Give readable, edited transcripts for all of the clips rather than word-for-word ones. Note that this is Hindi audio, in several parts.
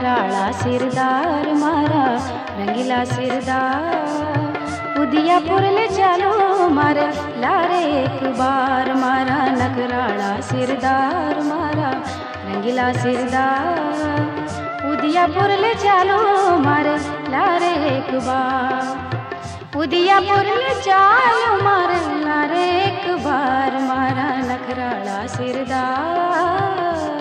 नखराळा सिरदार मारा रंगीला सिरदार। उदियापुर ले चालो मारे लारे एक बार मारा नखराळा सिरदार मारा रंगीला सिरदार। उदियापुर ले चालो मारे लारे एक बार। उदियापुर ले चालो मारे लारे एक बार मारा नखराळा सिरदार।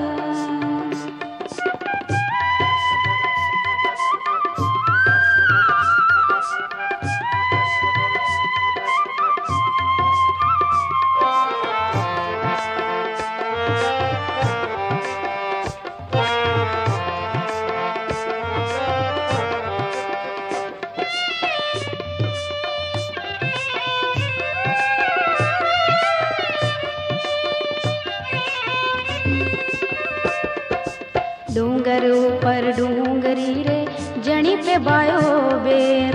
डूंगर ऊपर डूंगरी रे जणी पे बायो बेर।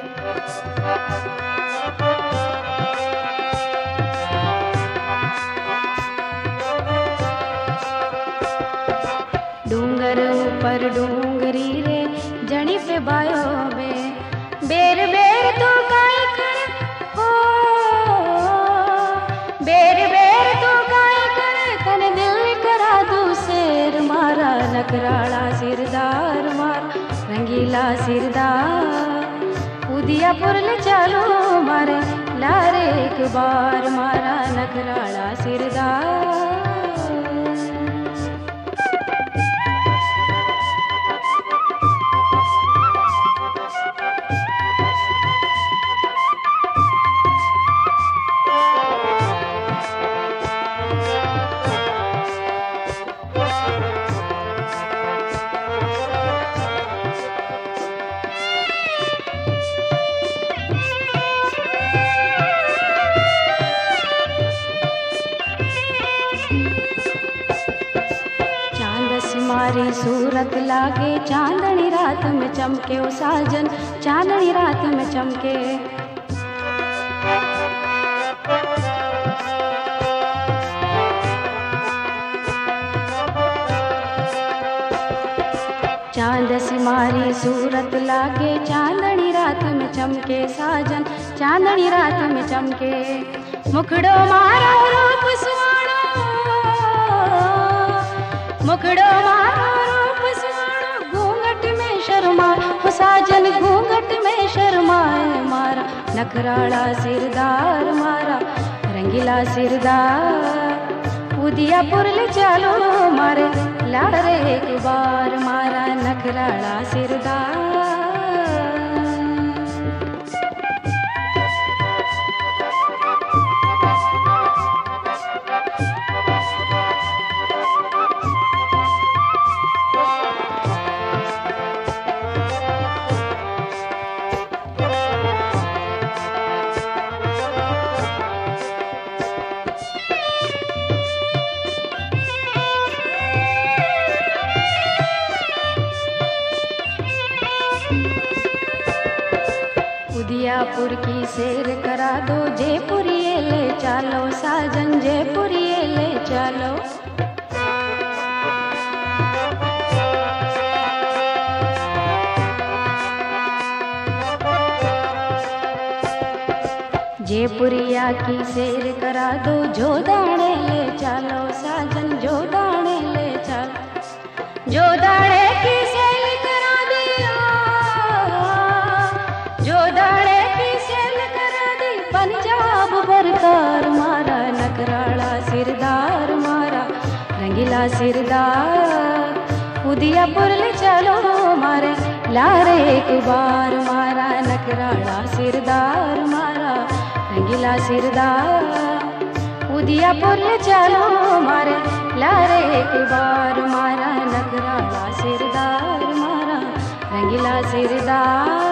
डूंगर ऊपर डूंगरी रे जणी पे बायो बेर। बेर बेर तो काय कर हो बेर बेर तो काय कर कन दिल करा दू शेर मारा नखराळा सिरदार मारा रंगीला सिरदार। उदियापुर ले चालो मारे लारे एक बार मारा नखराळा सिरदार। मारी सूरत लागे चांदनी रात में चमके ओ साजन चांदनी रात में चमके। चांद सी मारी सूरत लागे चांदनी रात में चमके साजन चांदनी रात में चमके। मुखड़ो मारा रूप सुहाना मुखड़ो मारा रूप सुहाना घूंघट में शर्माए हो साजन घूंघट में शर्माए मारा नखराळा सिरदार मारा रंगीला सिरदार। उदियापुर ले चालो मारे लारे एक बार मारा नखराळा सिरदार। उदियापुर की सैर करा दो जयपुरिये ले चालो साजन जयपुरिये ले चालो। जयपुरिया की सैर करा दो जोदाणे ले चालो साजन जोदाणे ले चालो। जोदाणे की सैर करा दिया जोदाणे की सैर करा दी पंजाब बरकार मारा नखराळा सिरदार मारा रंगीला सिरदार। उदियापुर ले चालो मारे लारे एक बार मारा नखराळा सिरदार मारा रंगीला सिरदार। उदियापुर ले चालो मारे लारे एक बार मारा नखराळा सिरदार मारा रंगीला सिरदार।